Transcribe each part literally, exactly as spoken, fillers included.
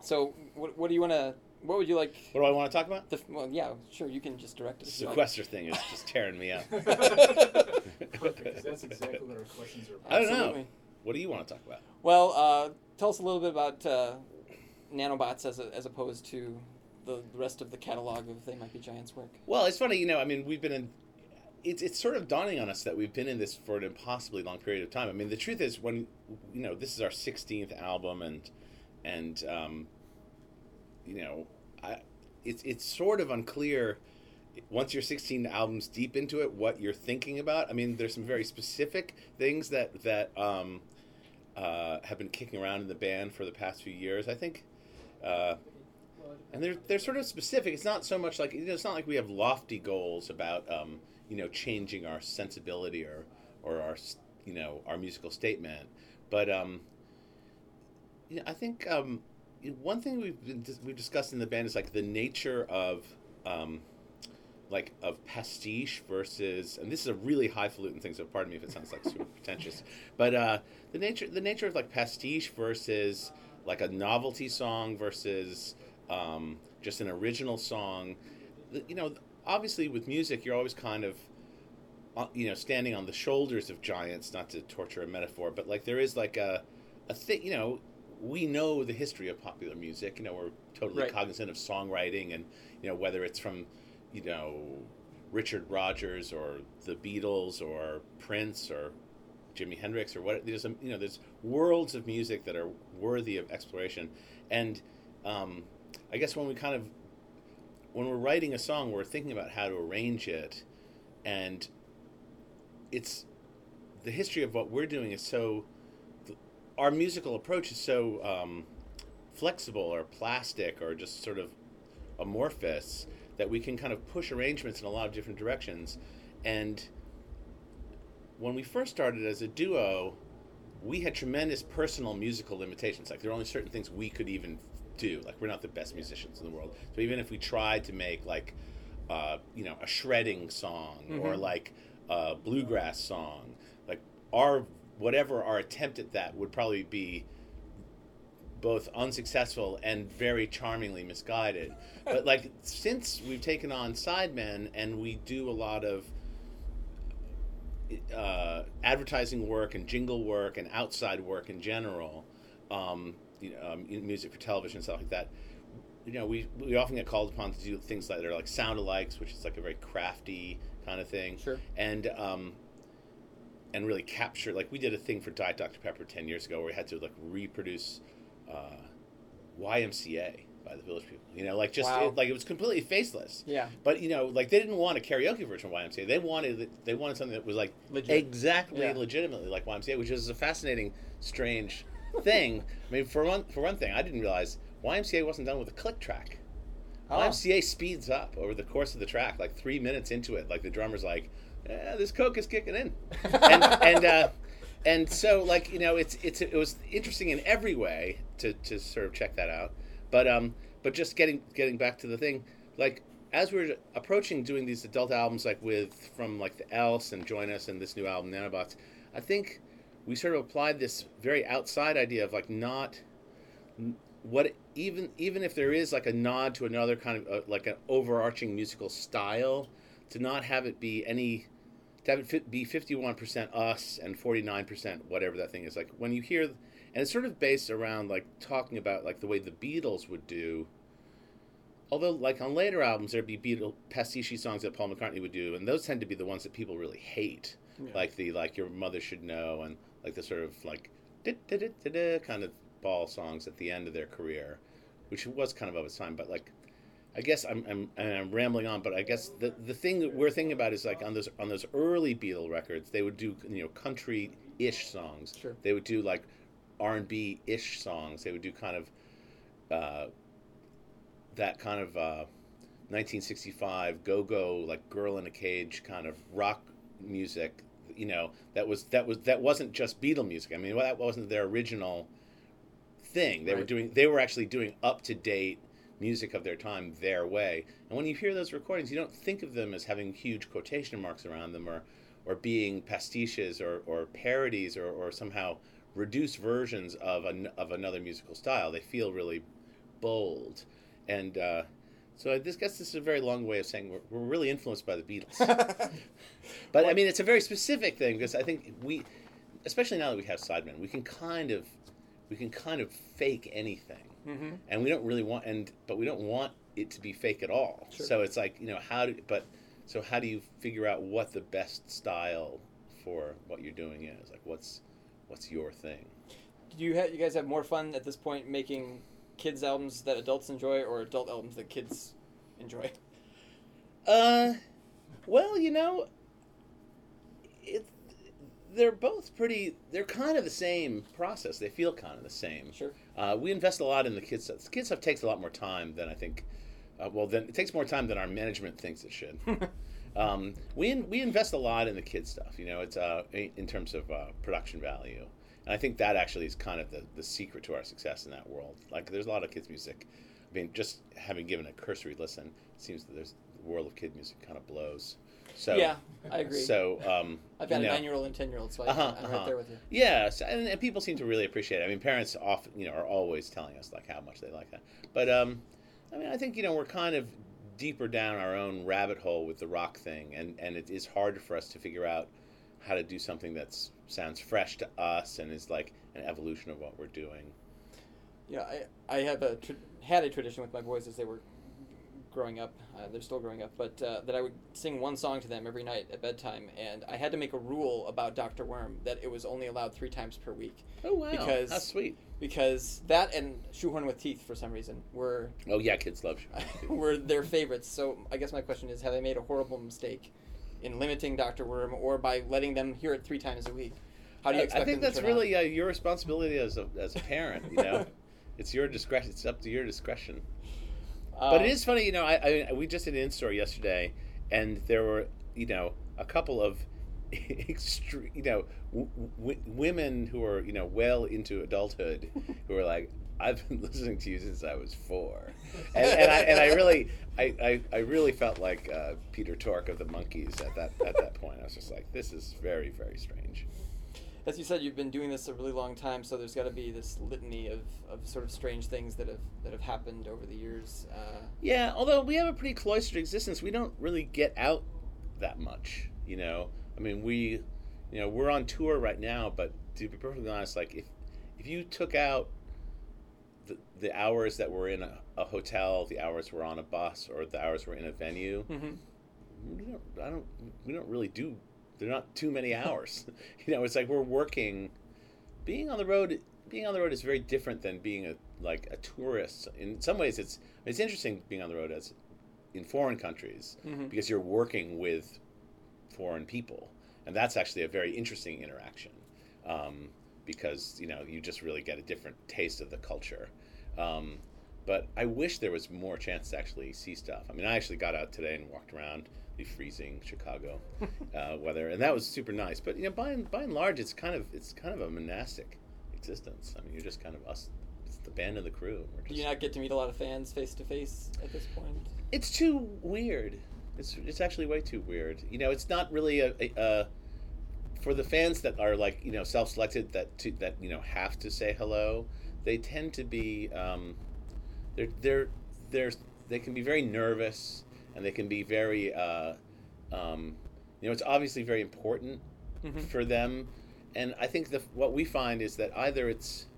So, what, what do you want to? What would you like? What do I want to talk about? The, well, yeah, sure. You can just direct it. The if you like. sequester thing is just tearing me up. Perfect. That's exactly what our questions are about. I don't know. Absolutely. What do you want to talk about? Well, uh, tell us a little bit about uh, nanobots as a, as opposed to the rest of the catalog of They Might Be Giants work. Well, it's funny, you know. I mean, we've been in. It's it's sort of dawning on us that we've been in this for an impossibly long period of time. I mean, the truth is, when you know, this is our sixteenth album, and and um, you know, I, it's it's sort of unclear once you're sixteen albums deep into it what you're thinking about. I mean, there's some very specific things that that um, uh, have been kicking around in the band for the past few years. I think. Uh, and they're they're sort of specific. It's not so much like, you know, it's not like we have lofty goals about um, you know, changing our sensibility or or our, you know, our musical statement. But um, you know, I think um, one thing we've been, we've discussed in the band is like the nature of um, like of pastiche versus, and this is a really highfalutin thing, so pardon me if it sounds like super pretentious, but uh, the nature the nature of like pastiche versus like a novelty song versus um, just an original song. You know, obviously with music, you're always kind of, uh, you know, standing on the shoulders of giants, not to torture a metaphor, but like there is like a, a thing, you know, we know the history of popular music, you know, we're totally Right. cognizant of songwriting and, you know, whether it's from, you know, Richard Rodgers or the Beatles or Prince or Jimi Hendrix or what, there's, a, you know, there's worlds of music that are worthy of exploration. And um, I guess when we kind of, when we're writing a song, we're thinking about how to arrange it, and it's the history of what we're doing is so, our musical approach is so um, flexible or plastic or just sort of amorphous that we can kind of push arrangements in a lot of different directions. And when we first started as a duo, we had tremendous personal musical limitations. Like there are only certain things we could even do. Like we're not the best musicians in the world. So even if we tried to make like, uh, you know, a shredding song mm-hmm. or like a bluegrass song, like our, whatever our attempt at that would probably be both unsuccessful and very charmingly misguided. But like since we've taken on Sidemen and we do a lot of uh, advertising work and jingle work and outside work in general, um, you know, um, music for television and stuff like that, you know, we we often get called upon to do things that are like sound-alikes, which is like a very crafty kind of thing. Sure. And um, and really capture, like we did a thing for Diet Doctor Pepper ten years ago where we had to like reproduce uh, Y M C A by the Village People. You know, like just Wow. it, like it was completely faceless. Yeah. But you know, like they didn't want a karaoke version of Y M C A. They wanted they wanted something that was like Legit. exactly Yeah. legitimately like Y M C A, which is a fascinating, strange thing. I mean, for one for one thing, I didn't realize Y M C A wasn't done with a click track. Oh. Y M C A speeds up over the course of the track, like three minutes into it. Like the drummer's like, eh, "This coke is kicking in," and and uh, and so like you know, it's it's it was interesting in every way to, to sort of check that out. But um, but just getting getting back to the thing, like as we're approaching doing these adult albums, like with from like the Else and Join Us and this new album Nanobots, I think we sort of applied this very outside idea of like not what even even if there is like a nod to another kind of uh, like an overarching musical style, to not have it be any, to have it be fifty-one percent us and forty-nine percent whatever that thing is. Like when you hear, and it's sort of based around like talking about like the way the Beatles would do. Although like on later albums there'd be Beatle pastiche songs that Paul McCartney would do, and those tend to be the ones that people really hate, Yeah. like the like Your Mother Should Know and like the sort of like da-da-da-da-da kind of ball songs at the end of their career, which was kind of of its time. But like, I guess I'm I'm I'm rambling on, but I guess the the thing that we're thinking about is like on those on those early Beatle records, they would do, you know, country-ish songs. Sure. They would do like R and B-ish songs. They would do kind of uh, that kind of uh, nineteen sixty-five go-go, like Girl in a Cage kind of rock music. You know, that was that was that wasn't just Beatle music. I mean, that wasn't their original thing. They Right. were doing they were actually doing up-to-date music of their time their way. And when you hear those recordings, you don't think of them as having huge quotation marks around them or or being pastiches or, or parodies or, or somehow reduced versions of an, of another musical style. They feel really bold, and uh, so I just guess this is a very long way of saying we're, we're really influenced by the Beatles. But I mean, it's a very specific thing because I think we, especially now that we have Sidemen, we can kind of, we can kind of fake anything, Mm-hmm. and we don't really want and but we don't want it to be fake at all. Sure. So it's like, you know, how do but so how do you figure out what the best style for what you're doing is? Like, what's what's your thing? Do you ha- you guys have more fun at this point making kids albums that adults enjoy, or adult albums that kids enjoy? Uh, well, you know, it they're both pretty. They're kind of the same process. They feel kind of the same. Sure. Uh, we invest a lot in the kids stuff. The kids stuff takes a lot more time than I think. Uh, well, then it takes more time than our management thinks it should. um, we in, we invest a lot in the kids stuff. You know, it's uh, in in terms of uh, production value, and I think that actually is kind of the, the secret to our success in that world. Like, there's a lot of kids music. I mean, just having given a cursory listen, it seems that there's the world of kid music kind of blows. So Yeah, I agree. So um, I've got you a know, nine-year-old and ten-year-old, so I, Uh-huh, I'm uh-huh. right there with you. Yes, and, and people seem to really appreciate it. I mean, parents often, you know, are always telling us like how much they like that. But um, I mean, I think, you know, we're kind of deeper down our own rabbit hole with the rock thing, and, and it is hard for us to figure out how to do something that's sounds fresh to us and is like an evolution of what we're doing. Yeah, I I have a tra- had a tradition with my boys as they were growing up. Uh, they're still growing up, but uh, that I would sing one song to them every night at bedtime, and I had to make a rule about Doctor Worm that it was only allowed three times per week. Oh wow, Because- how sweet. Because that and Shoehorn with Teeth, for some reason, were Oh yeah, kids love you. were their favorites. So I guess my question is, have they made a horrible mistake in limiting Doctor Worm, or by letting them hear it three times a week? How do you I, expect I think them to that's turn out? really uh, your responsibility as a as a parent. You know, it's your discretion. It's up to your discretion. But Um, it is funny, you know. I, I we just did an in-store yesterday, and there were, you know, a couple of, extre- you know, w- w- women who are, you know, well into adulthood, who are like, I've been listening to you since I was four, and, and I and I really, I, I, I really felt like uh, Peter Tork of the Monkees at that at that point. I was just like, this is very very strange. As you said, you've been doing this a really long time, so there's got to be this litany of, of sort of strange things that have that have happened over the years. Uh, Yeah, although we have a pretty cloistered existence, we don't really get out that much, you know. I mean, we, you know, we're on tour right now, but to be perfectly honest, like if if you took out the the hours that we're in a, a hotel, the hours we're on a bus, or the hours we're in a venue, mm-hmm. we don't, I don't, we don't really do. They're not too many hours, you know. It's like we're working. Being on the road, being on the road is very different than being a like a tourist. In some ways, it's it's interesting being on the road as in foreign countries Mm-hmm. because you're working with foreign people, and that's actually a very interesting interaction um, because you know you just really get a different taste of the culture. Um, but I wish there was more chance to actually see stuff. I mean, I actually got out today and walked around the freezing Chicago uh, weather, and that was super nice. But you know, by and by and large, it's kind of it's kind of a monastic existence. I mean, you're just kind of us. It's the band and the crew. We're Do just, you not get to meet a lot of fans face to face at this point? it's too weird. It's it's actually way too weird. You know, it's not really a, a, a for the fans that are like you know self-selected that to, that you know have to say hello. They tend to be um, they're they're they're they can be very nervous, and they can be very uh, um, you know it's obviously very important Mm-hmm. for them, and I think the what we find is that either it's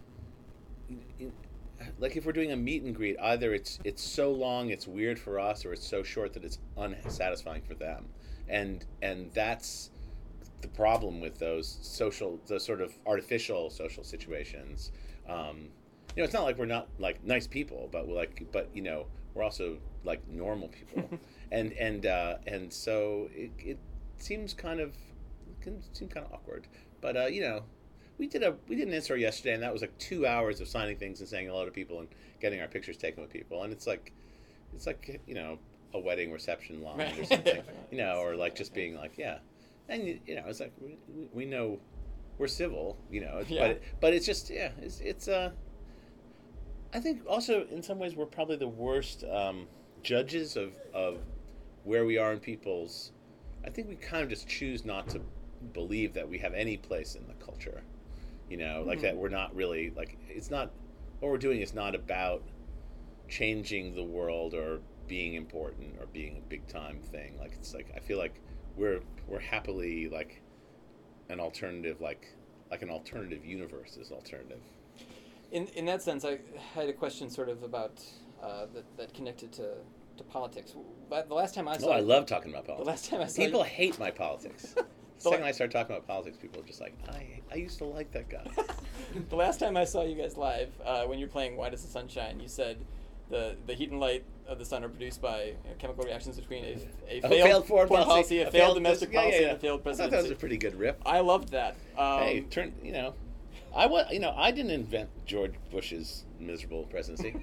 like if we're doing a meet and greet, either it's it's so long it's weird for us, or it's so short that it's unsatisfying for them, and and that's the problem with those social, those sort of artificial social situations. Um, you know, it's not like we're not like nice people, but we're like, but you know, we're also like normal people, and and uh, and so it, it seems kind of it can seem kind of awkward, but uh, you know. We did a we did an in-store yesterday, and that was like two hours of signing things and saying hello to people and getting our pictures taken with people. And it's like, it's like you know a wedding reception line or something, you know, or like just being like, yeah, and you, you know, it's like we, we know we're civil, you know, Yeah. but but it's just yeah, it's it's uh, I think also in some ways we're probably the worst um, judges of of where we are in people's. I think we kind of just choose not to believe that we have any place in the culture. You know, like Mhm. that we're not really like it's not what we're doing is not about changing the world or being important or being a big time thing. Like it's like I feel like we're we're happily like an alternative, like like an alternative universe is alternative. In in that sense, I had a question sort of about uh, that that connected to, to politics. But the last time I saw Oh, I love talking about politics. The last time I saw people you, hate my politics. The second I start talking about politics, people are just like, I I used to like that guy. The last time I saw you guys live, uh, when you were playing Why Does the Sun Shine, you said the the heat and light of the sun are produced by you know, chemical reactions between a, a A failed, failed foreign policy, a failed domestic yeah, yeah, policy, yeah. and a failed I thought presidency. that was a pretty good riff. I loved that. Um, hey, turn you know, I wa- you know I didn't invent George Bush's miserable presidency.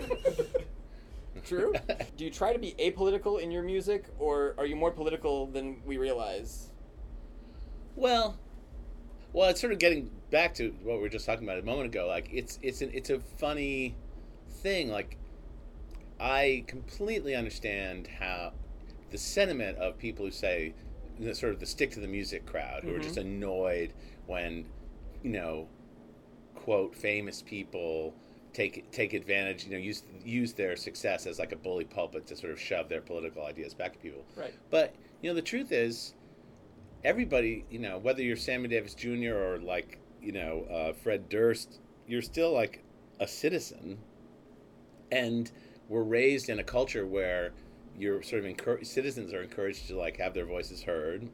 True. Do you try to be apolitical in your music, or are you more political than we realize? Well, well, it's sort of getting back to what we were just talking about a moment ago. Like it's it's an, it's a funny thing. Like I completely understand how the sentiment of people who say, you know, sort of the stick to the music crowd, who Mhm. are just annoyed when, you know, quote famous people take take advantage, you know, use use their success as like a bully pulpit to sort of shove their political ideas back at people. Right. But you know, the truth is, everybody, you know, whether you're Sammy Davis Junior or like, you know, uh, Fred Durst, you're still like a citizen, and we're raised in a culture where you're sort of encouraged, citizens are encouraged to like have their voices heard,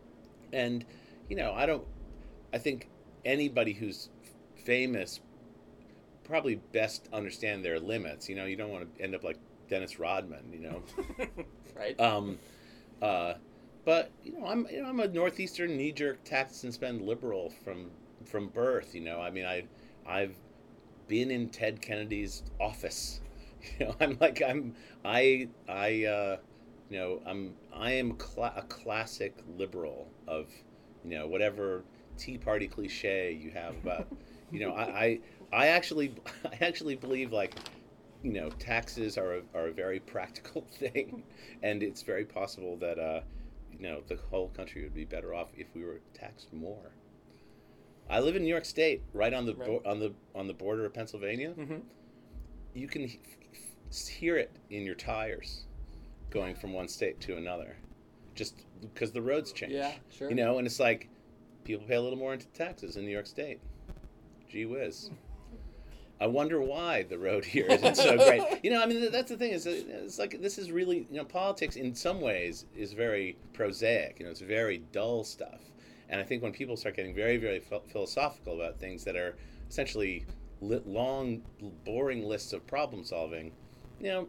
and you know, I don't, I think anybody who's f- famous probably best understand their limits. You know, you don't want to end up like Dennis Rodman, you know. Right. Um, uh, but you know, I'm you know I'm a northeastern knee-jerk tax and spend liberal from from birth. You know, I mean, I I've been in Ted Kennedy's office. You know, I'm like I'm I I uh, you know I'm I am cla- a classic liberal of you know whatever Tea Party cliche you have about you know I, I I actually I actually believe like you know taxes are a, are a very practical thing, and it's very possible that uh, you know the whole country would be better off if we were taxed more. I live in New York State, right on the Right. bo- on the on the border of Pennsylvania. Mm-hmm. You can he- f- hear it in your tires going from one state to another, just because the roads change. Yeah, sure. You know, and it's like people pay a little more into taxes in New York State. Gee whiz. I wonder why the road here isn't so great. You know, I mean, that's the thing. Is it's like this is really, you know, politics in some ways is very prosaic. You know, it's very dull stuff. And I think when people start getting very, very ph- philosophical about things that are essentially li- long, boring lists of problem solving, you know,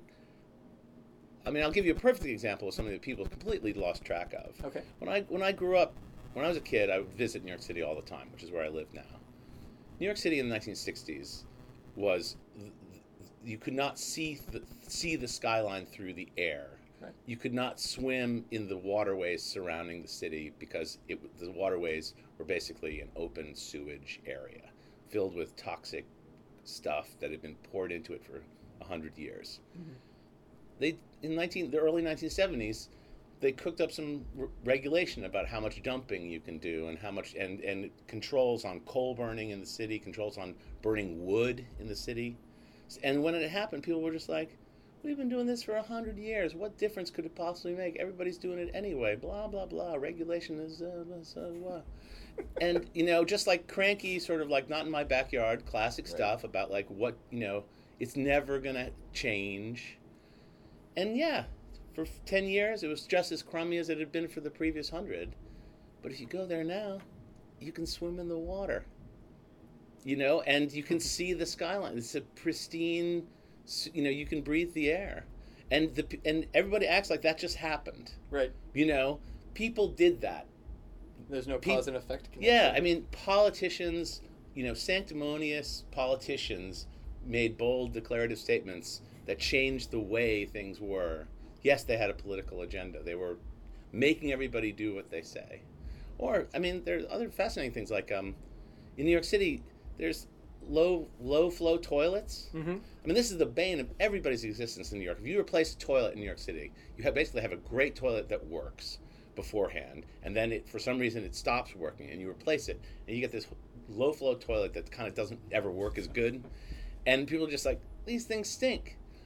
I mean, I'll give you a perfect example of something that people completely lost track of. Okay. When I when I grew up, when I was a kid, I would visit New York City all the time, which is where I live now. New York City in the nineteen sixties was you could not see the, see the skyline through the air. Right. You could not swim in the waterways surrounding the city because it, the waterways were basically an open sewage area filled with toxic stuff that had been poured into it for a hundred years. Mm-hmm. They in nineteen the early nineteen seventies, they cooked up some r- regulation about how much dumping you can do and how much and, and controls on coal burning in the city, controls on burning wood in the city. And when it happened, people were just like, we've been doing this for a hundred years. What difference could it possibly make? Everybody's doing it anyway. Blah, blah, blah. Regulation is uh, blah, blah. And, you know, just like cranky, sort of like not in my backyard, classic Right. stuff about like what, you know, it's never going to change. And yeah, for ten years, it was just as crummy as it had been for the previous hundred. But if you go there now, you can swim in the water. You know, and you can see the skyline. It's a pristine, you know, you can breathe the air. And the and everybody acts like that just happened. Right. You know, people did that. There's no Pe- cause and effect connection. Yeah, I mean, politicians, you know, sanctimonious politicians made bold declarative statements that changed the way things were. Yes, they had a political agenda. They were making everybody do what they say. Or, I mean, there's other fascinating things like um, in New York City, there's low low flow toilets. Mm-hmm. I mean, this is the bane of everybody's existence in New York. If you replace a toilet in New York City, you have basically have a great toilet that works beforehand, and then it, for some reason it stops working, and you replace it, and you get this low flow toilet that kind of doesn't ever work as good, and people are just like, these things stink.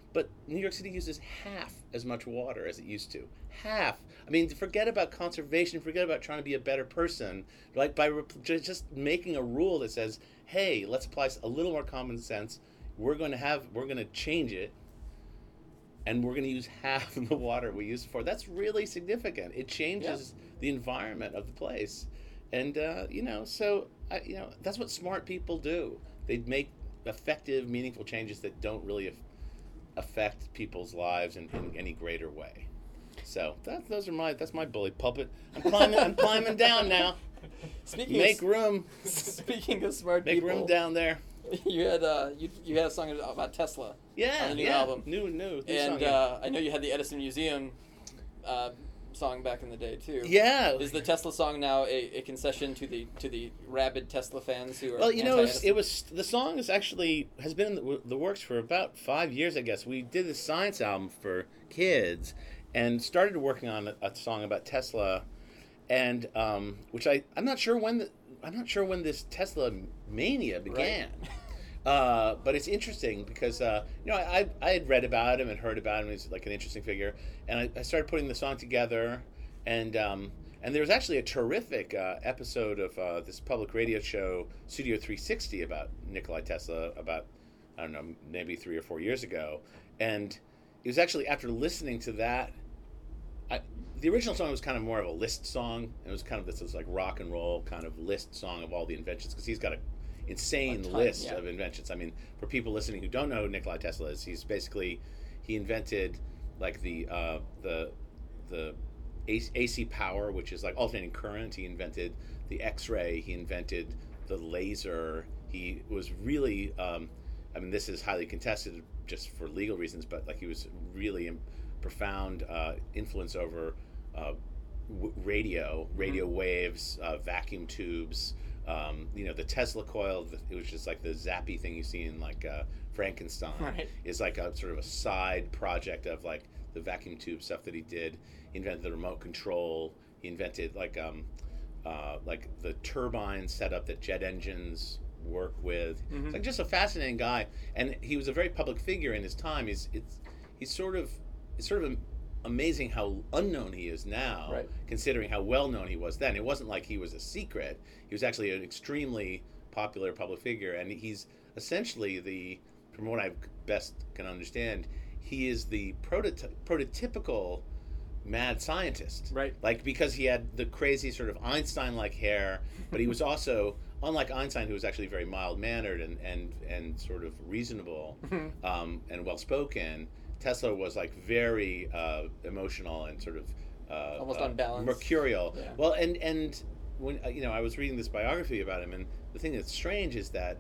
but New York City uses half as much water as it used to. Half. I mean, forget about conservation. Forget about trying to be a better person. Like by rep- just making a rule that says, "Hey, let's apply a little more common sense. We're going to have. We're going to change it, and we're going to use half of the water we used before." That's really significant. It changes yeah. the environment of the place, and uh, you know, so I, you know, that's what smart people do. They make effective, meaningful changes that don't really af- affect people's lives in, in any greater way. So that, those are my that's my bully pulpit. I'm climbing I'm climbing down now. Speaking make of, room. Speaking of smart make people, room down there. You had uh you you had a song about Tesla. Yeah, on the new yeah. album. New, new, new and song, yeah. uh, I know you had the Edison Museum uh, song back in the day too. Yeah. Is the Tesla song now a, a concession to the to the rabid Tesla fans who are? Well, you know, it was, anti-Edison? it was the song is actually has been in the, the works for about five years, I guess. We did this science album for kids, and started working on a, a song about Tesla, and um, which I I'm not sure when the I'm not sure when this Tesla mania began. Right. Uh, but it's interesting because uh, you know I, I had read about him and heard about him. He's like an interesting figure, and I, I started putting the song together, and um, and there was actually a terrific uh, episode of uh, this public radio show Studio three sixty about Nikola Tesla about I don't know maybe three or four years ago, and it was actually after listening to that. I, the original song was kind of more of a list song. It was kind of this, this like rock and roll kind of list song of all the inventions because he's got a insane ton, list yeah. of inventions. I mean, for people listening who don't know who Nikola Tesla is, he's basically he invented like the uh, the the A C power, which is like alternating current. He invented the X-ray. He invented the laser. He was really, um, I mean, this is highly contested just for legal reasons, but like he was really in profound uh, influence over uh, w- radio, radio mm-hmm. waves, uh, vacuum tubes. Um, you know, the Tesla coil, it was just like the zappy thing you see in like uh, Frankenstein. Right. Is like a sort of a side project of like the vacuum tube stuff that he did. He invented the remote control. He invented like um, uh, like the turbine setup that jet engines work with. Mm-hmm. It's like just a fascinating guy, and he was a very public figure in his time. He's it's he's sort of it's sort of amazing how unknown he is now, right. considering how well known he was then. It wasn't like he was a secret. He was actually an extremely popular public figure, and he's essentially the, from what I best can understand, he is the prototy- prototypical mad scientist. Right. Like, because he had the crazy sort of Einstein-like hair, but he was also, unlike Einstein, who was actually very mild-mannered and, and, and sort of reasonable um, and well-spoken, Tesla was like very uh, emotional and sort of uh, almost uh, unbalanced, mercurial. Yeah. Well, and and when you know, I was reading this biography about him, and the thing that's strange is that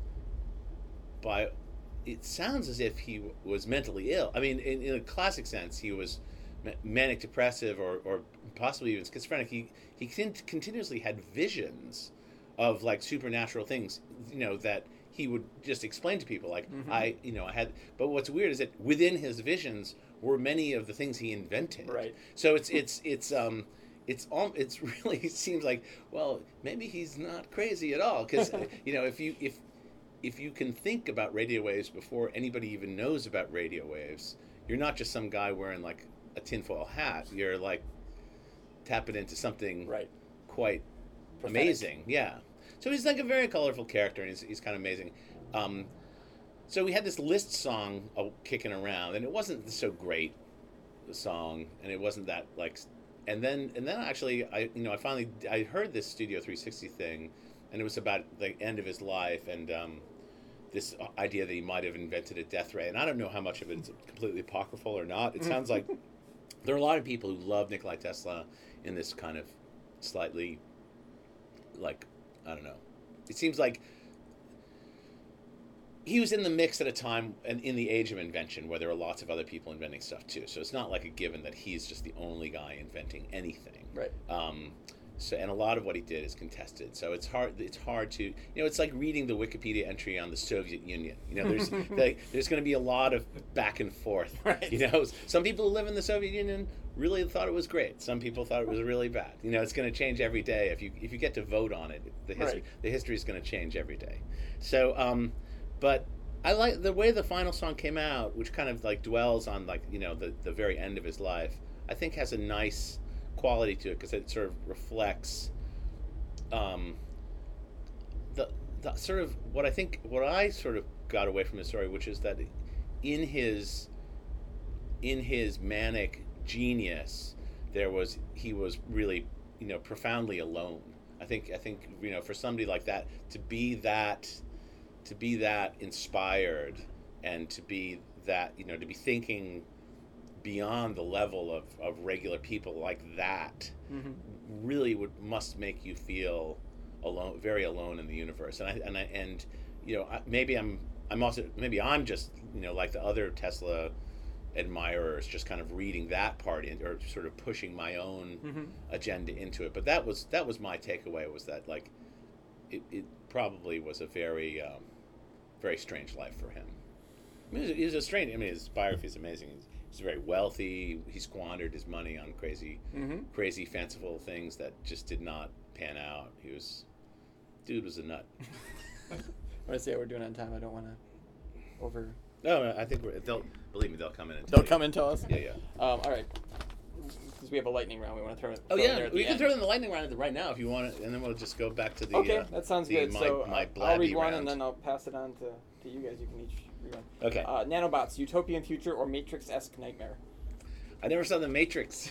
by it sounds as if he w- was mentally ill. I mean, in, in a classic sense, he was ma- manic depressive or, or possibly even schizophrenic. He he con- continuously had visions of like supernatural things, you know, that he would just explain to people like mm-hmm. I you know I had but what's weird is that within his visions were many of the things he invented, right? So it's it's it's um it's um it's really it seems like, well, maybe he's not crazy at all, because you know if you if if you can think about radio waves before anybody even knows about radio waves, you're not just some guy wearing like a tinfoil hat. You're like tapping into something right quite prophetic. Amazing. Yeah. So he's like a very colorful character, and he's, he's kind of amazing. Um, so we had this list song uh, kicking around, and it wasn't so great, the song, and it wasn't that like. And then and then actually, I you know I finally I heard this Studio three sixty thing, and it was about the end of his life and um, this idea that he might have invented a death ray. And I don't know how much of it is completely apocryphal or not. It sounds like there are a lot of people who love Nikola Tesla in this kind of slightly like. I don't know. It seems like he was in the mix at a time and in the age of invention where there are lots of other people inventing stuff too. So it's not like a given that he's just the only guy inventing anything. Right. Um, so and a lot of what he did is contested. So it's hard. It's hard to you know. It's like reading the Wikipedia entry on the Soviet Union. You know, there's like, there's going to be a lot of back and forth. Right. You know, some people who live in the Soviet Union really thought it was great. Some people thought it was really bad. You know, it's going to change every day. If you if you get to vote on it, the history right. the history is going to change every day. So, um, but I like the way the final song came out, which kind of like dwells on like you know the the very end of his life. I think has a nice quality to it because it sort of reflects um, the the sort of what I think what I sort of got away from his story, which is that in his in his manic genius, there was he was really you know profoundly alone. I think I think you know for somebody like that to be that. to be that inspired and to be that you know to be thinking beyond the level of, of regular people like that mm-hmm. really would must make you feel alone, very alone in the universe. And I and I and you know maybe I'm I'm also maybe I'm just you know like the other Tesla admirers, just kind of reading that part in, or sort of pushing my own mm-hmm. agenda into it. But that was that was my takeaway, was that like it, it probably was a very um, very strange life for him. I mean, he's a strange. I mean, his biography is amazing. He's, he's very wealthy. He squandered his money on crazy, mm-hmm. crazy, fanciful things that just did not pan out. He was, dude was a nut. I want to say we're doing it on time. I don't want to over. No, I think we're, they'll believe me. They'll come in. And they'll tell come you. and tell us. Yeah, yeah. Um, all right. Because we have a lightning round, we want to throw it. Oh throw yeah, it there at we the can end. throw it in the lightning round right now if you want it, and then we'll just go back to the. Okay, uh, that sounds the, good. My, so my uh, I'll read one round. and then I'll pass it on to, to you guys. You can each read one. Okay. Uh, Nanobots, utopian future or Matrix-esque nightmare? I never saw the Matrix.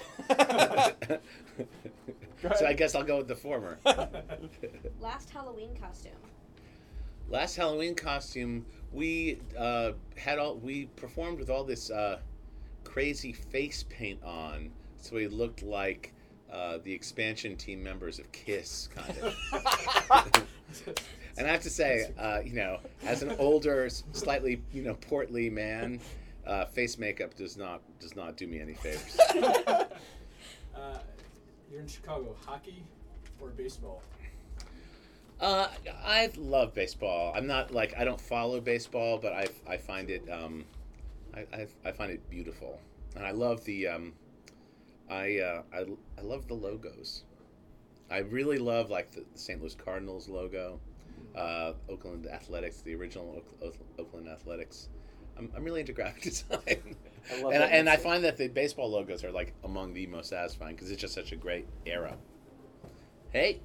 Go ahead. So I guess I'll go with the former. Last Halloween costume. Last Halloween costume, we uh, had all we performed with all this uh, crazy face paint on, so we looked like uh, the expansion team members of KISS, kind of. And I have to say, uh, you know, as an older, slightly you know portly man, uh, face makeup does not does not do me any favors. uh, you're in Chicago. Hockey or baseball? Uh, I love baseball. I'm not like I don't follow baseball, but I, I find it um, I, I, I find it beautiful, and I love the um, I uh, I I love the logos. I really love like the, the Saint Louis Cardinals logo, uh, Oakland Athletics, the original Oak, Oakland Athletics. I'm I'm really into graphic design, I love and I, that and I also. find that the baseball logos are like among the most satisfying because it's just such a great era. Hey.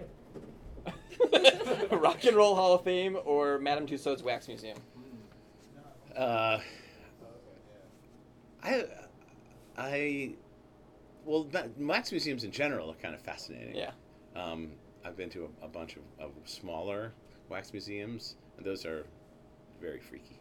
Rock and Roll Hall of Fame or Madame Tussauds Wax Museum? Uh, I, I, well, wax museums in general are kind of fascinating. Yeah. Um, I've been to a, a bunch of, of smaller wax museums, and those are very freaky.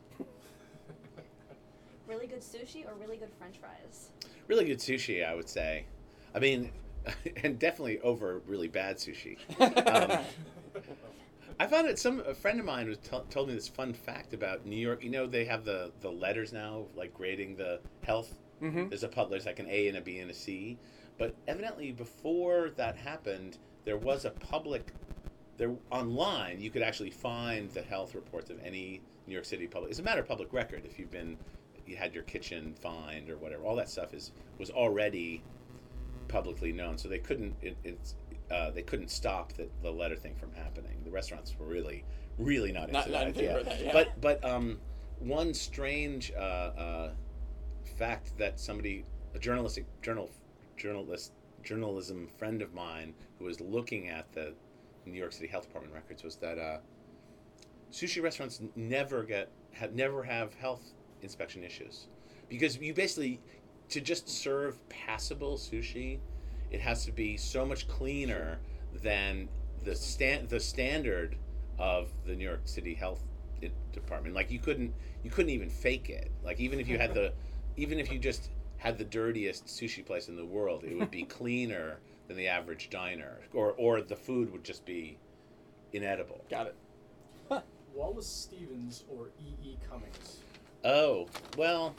Really good sushi or really good French fries? Really good sushi, I would say. I mean, and definitely over really bad sushi. Um, I found that some a friend of mine was t- told me this fun fact about New York. You know, they have the, the letters now, like grading the health. Mm-hmm. There's a pub, there's like an A and a B and a C. But evidently, before that happened, there was a public. There online, you could actually find the health reports of any New York City public. It's a matter of public record. If you've been, you had your kitchen fined or whatever, all that stuff is was already publicly known. So they couldn't. It, it's. Uh, they couldn't stop the, the letter thing from happening. The restaurants were really, really not into Not- not that in favor idea. of that, yeah. But but um, one strange uh, uh, fact that somebody, a journalistic journal journalist journalism friend of mine who was looking at the New York City Health Department records was that uh, sushi restaurants never get have never have health inspection issues because you basically to just serve passable sushi. It has to be so much cleaner than the stand the standard of the New York City Health Department. Like you couldn't you couldn't even fake it. Like even if you had the even if you just had the dirtiest sushi place in the world, it would be cleaner than the average diner, or or the food would just be inedible. Got it. Wallace Stevens or E E. Cummings? Oh well.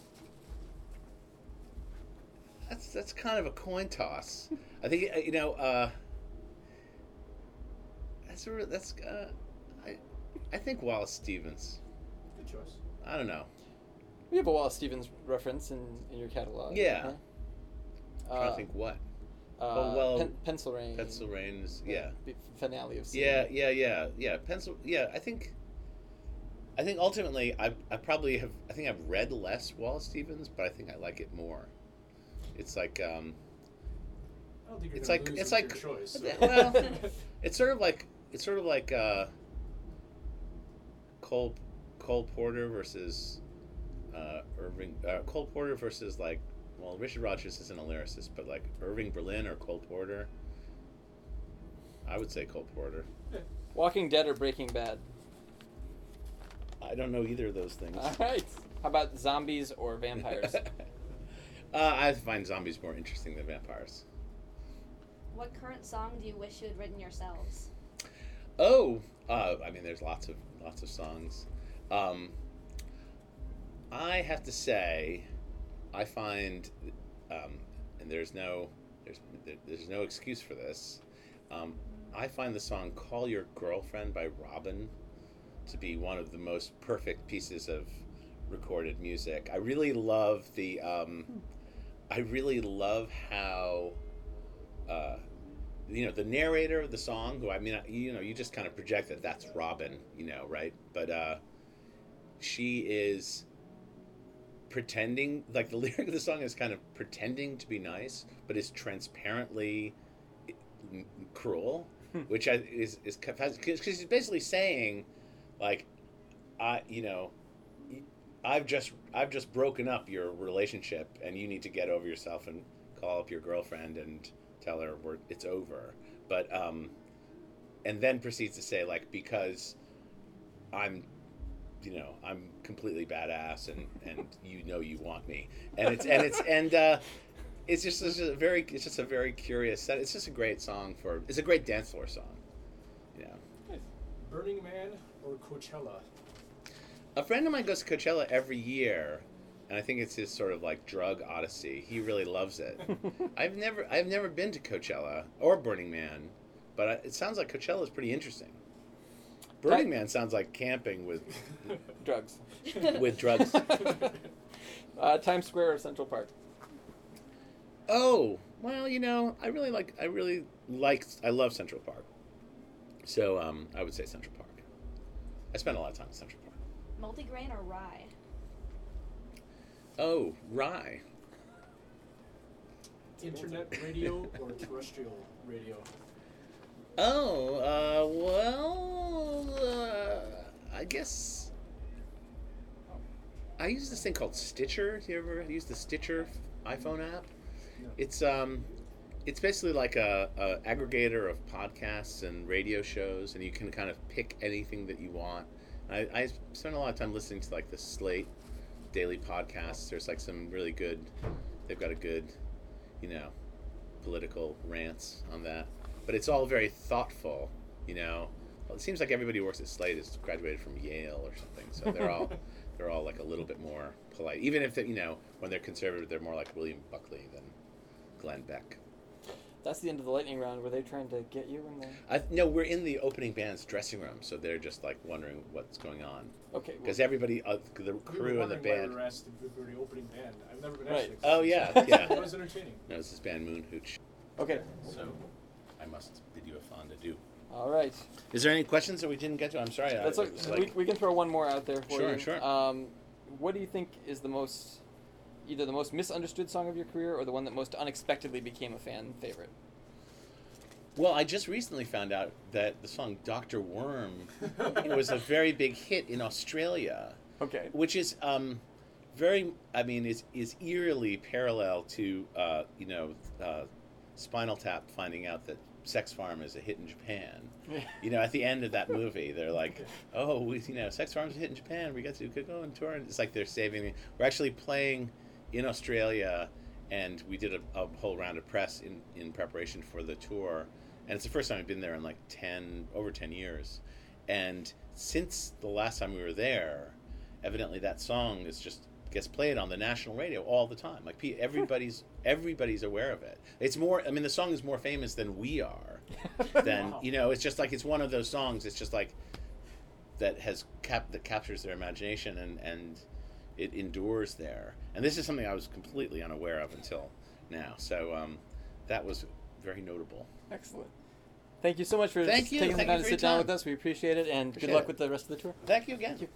That's that's kind of a coin toss. I think you know. Uh, that's a, that's. Uh, I I think Wallace Stevens. Good choice. I don't know. We have a Wallace Stevens reference in, in your catalog. Yeah. Huh? I'm trying Uh, to think what. Uh, Oh, well, Pen- Pencil Rain. Pencil Rain is the yeah. b- finale of. Yeah, yeah, yeah, yeah. Pencil. Yeah, I think. I think ultimately, I I probably have. I think I've read less Wallace Stevens, but I think I like it more. It's like um, I don't think you're it's gonna like lose it's with like your choice. well, it's sort of like it's sort of like uh, Cole Cole Porter versus uh, Irving uh, Cole Porter versus like well Richard Rodgers isn't a lyricist, but like Irving Berlin or Cole Porter. I would say Cole Porter. Walking Dead or Breaking Bad? I don't know either of those things. All right. How about zombies or vampires? uh, I find zombies more interesting than vampires. What current song do you wish you had written yourselves? Oh, uh, I mean, there's lots of lots of songs. Um, I have to say, I find, um, and there's no there's there, there's no excuse for this. Um, I find the song "Call Your Girlfriend" by Robin to be one of the most perfect pieces of recorded music. I really love the, um, I really love how, uh, you know, the narrator of the song, who I mean, you know, you just kind of project that that's Robin, you know, right? But uh, she is pretending, like the lyric of the song is kind of pretending to be nice, but is transparently cruel, which I, is, is, because she's basically saying, like, I, you know, I've just, I've just broken up your relationship, and you need to get over yourself and call up your girlfriend and tell her we're, it's over. But, um, and then proceeds to say, like, because I'm, you know, I'm completely badass, and, and you know you want me, and it's, and it's, and uh, it's just, it's just a very, it's just a very curious set. It's just a great song for, it's a great dance floor song, you know. Burning Man or Coachella? A friend of mine goes to Coachella every year, and I think it's his sort of like drug odyssey. He really loves it. I've never, I've never been to Coachella or Burning Man, but I, it sounds like Coachella is pretty interesting. Burning Man sounds like camping with Drugs. with drugs. uh, Times Square or Central Park? Oh, well, you know, I really like, I really like, I love Central Park. So um, I would say Central Park. I spent a lot of time in Central Park. Multigrain or rye? Oh, rye. Internet radio or terrestrial radio? Oh, uh, well, uh, I guess I use this thing called Stitcher. Do you ever use the Stitcher iPhone app? No. It's um, it's basically like a, a aggregator of podcasts and radio shows, and you can kind of pick anything that you want. I, I spend a lot of time listening to like the Slate daily podcasts. There's like some really good, they've got a good, you know, political rants on that. But it's all very thoughtful, you know. Well, it seems like everybody who works at Slate is graduated from Yale or something, so they're all they're all like a little bit more polite. Even if they, you know, when they're conservative, they're more like William Buckley than Glenn Beck. That's the end of the lightning round. Were they trying to get you in there? I, no, we're in the opening band's dressing room, so they're just like wondering what's going on. Okay. well- Because everybody, uh, the crew and the Why band. we were asked if we were the opening band. I've never been Right. asked. Oh, yeah, yeah. It was entertaining. No, this is band Moon Hooch. Okay. So I must bid you a fond adieu. All right. Is there any questions that we didn't get to? I'm sorry. That's I, like, it was we, like- we can throw one more out there for Sure, you. sure. Um, what do you think is the most, either the most misunderstood song of your career or the one that most unexpectedly became a fan favorite? Well, I just recently found out that the song Doctor Worm was a very big hit in Australia, Okay. which is um, very, I mean, is is eerily parallel to, uh, you know, uh, Spinal Tap finding out that Sex Farm is a hit in Japan. You know, at the end of that movie, they're like, oh, we, you know, Sex Farm's a hit in Japan. We got to go on tour. And it's like they're saving me. We're actually playing in Australia, and we did a, a whole round of press in, in preparation for the tour. And it's the first time I've been there in like ten, over ten years. And since the last time we were there, evidently that song is just gets played on the national radio all the time. Like pe- everybody's everybody's aware of it. It's more, I mean, the song is more famous than we are. Than, Wow. you know, it's just like, it's one of those songs, it's just like, that has cap that captures their imagination, and, and it endures there. And this is something I was completely unaware of until now. So um, that was very notable. Excellent. Thank you so much for Thank you. taking Thank the you time to for sit your down time. with us. We appreciate it, and Appreciate good luck it. with the rest of the tour. Thank you again. Thank you.